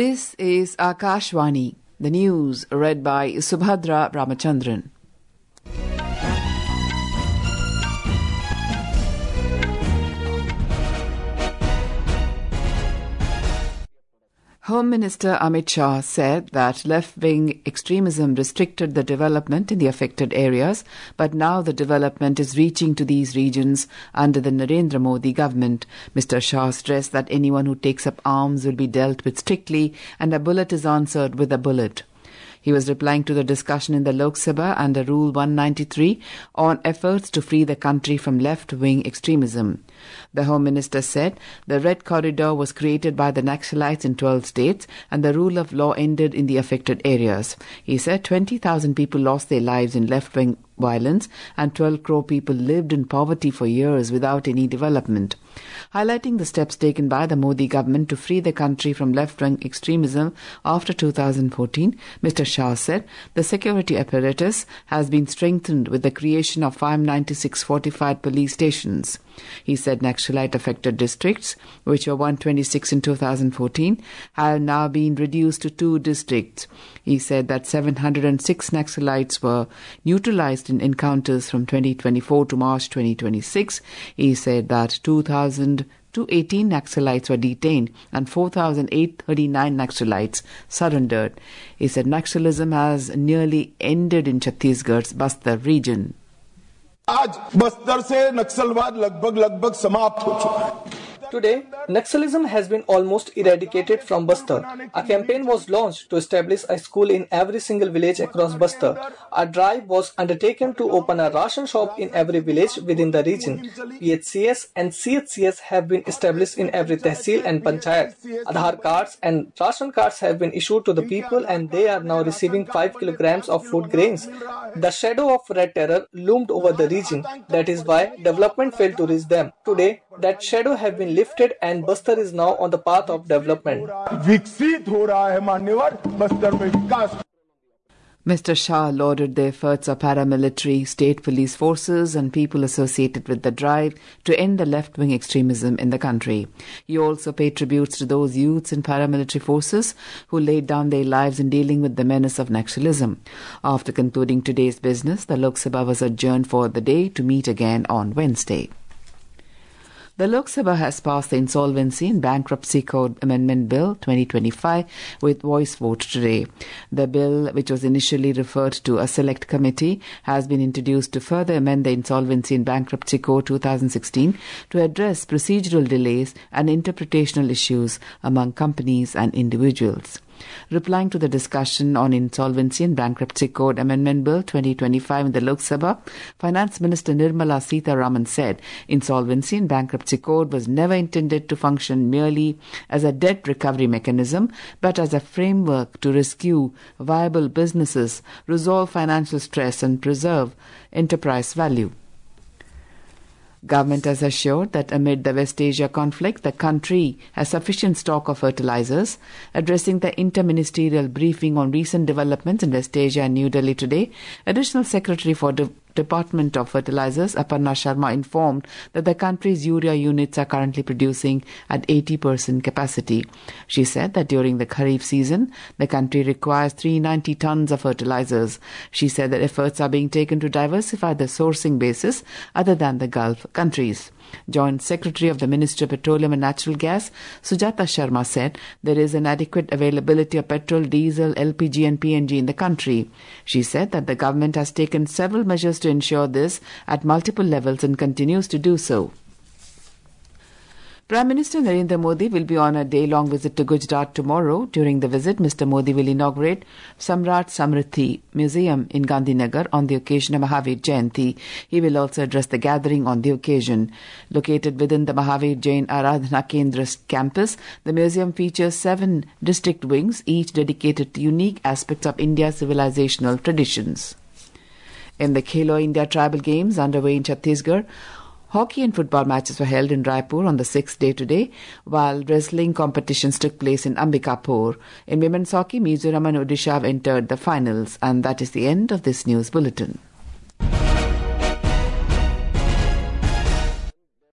This is Akashvani, the news read by Subhadra Ramachandran. Home Minister Amit Shah said that left-wing extremism restricted the development in the affected areas, but now the development is reaching to these regions under the Narendra Modi government. Mr. Shah stressed that anyone who takes up arms will be dealt with strictly and a bullet is answered with a bullet. He was replying to the discussion in the Lok Sabha under Rule 193 on efforts to free the country from left-wing extremism. The Home Minister said the Red Corridor was created by the Naxalites in 12 states and the rule of law ended in the affected areas. He said 20,000 people lost their lives in left-wing violence and 12 crore people lived in poverty for years without any development. Highlighting the steps taken by the Modi government to free the country from left-wing extremism after 2014, Mr. Shah said the security apparatus has been strengthened with the creation of 596 fortified police stations. He said Naxalite-affected districts, which were 126 in 2014, have now been reduced to 2 districts. He said that 706 Naxalites were neutralized in encounters from 2024 to March 2026. He said that 2,218 Naxalites were detained and 4,839 Naxalites surrendered. He said Naxalism has nearly ended in Chhattisgarh's Bastar region. आज बस्तर से नक्सलवाद लगभग समाप्त हो चुका है. Today, Naxalism has been almost eradicated from Bastar. A campaign was launched to establish a school in every single village across Bastar. A drive was undertaken to open a ration shop in every village within the region. PHCS and CHCS have been established in every tehsil and panchayat. Aadhaar cards and ration cards have been issued to the people and they are now receiving 5 kilograms of food grains. The shadow of red terror loomed over the region. That is why development failed to reach them. Today, that shadow has been lifted and Bastar is now on the path of development. Mr. Shah lauded the efforts of paramilitary, state police forces and people associated with the drive to end the left-wing extremism in the country. He also paid tributes to those youths in paramilitary forces who laid down their lives in dealing with the menace of Naxalism. After concluding today's business, the Lok Sabha was adjourned for the day to meet again on Wednesday. The Lok Sabha has passed the Insolvency and Bankruptcy Code Amendment Bill 2025 with voice vote today. The bill, which was initially referred to a select committee, has been introduced to further amend the Insolvency and Bankruptcy Code 2016 to address procedural delays and interpretational issues among companies and individuals. Replying to the discussion on Insolvency and Bankruptcy Code Amendment Bill 2025 in the Lok Sabha, Finance Minister Nirmala Sitharaman said Insolvency and Bankruptcy Code was never intended to function merely as a debt recovery mechanism, but as a framework to rescue viable businesses, resolve financial stress and preserve enterprise value. Government has assured that amid the West Asia conflict, the country has sufficient stock of fertilizers. Addressing the inter-ministerial briefing on recent developments in West Asia and New Delhi today, Additional Secretary for Department of Fertilizers, Aparna Sharma, informed that the country's urea units are currently producing at 80% capacity. She said that during the Kharif season, the country requires 390 tons of fertilizers. She said that efforts are being taken to diversify the sourcing basis other than the Gulf countries. Joint Secretary of the Ministry of Petroleum and Natural Gas, Sujata Sharma, said there is an adequate availability of petrol, diesel, LPG and PNG in the country. She said that the government has taken several measures to ensure this at multiple levels and continues to do so. Prime Minister Narendra Modi will be on a day-long visit to Gujarat tomorrow. During the visit, Mr. Modi will inaugurate Samrat Samriddhi Museum in Gandhinagar on the occasion of Mahavir Jayanti. He will also address the gathering on the occasion. Located within the Mahavir Jain Aradhana Kendra campus, the museum features 7 district wings, each dedicated to unique aspects of India's civilizational traditions. In the Khelo India Tribal Games underway in Chhattisgarh, hockey and football matches were held in Raipur on the 6th day today, while wrestling competitions took place in Ambikapur. In women's hockey, Mizoram and Odisha have entered the finals. And that is the end of this news bulletin.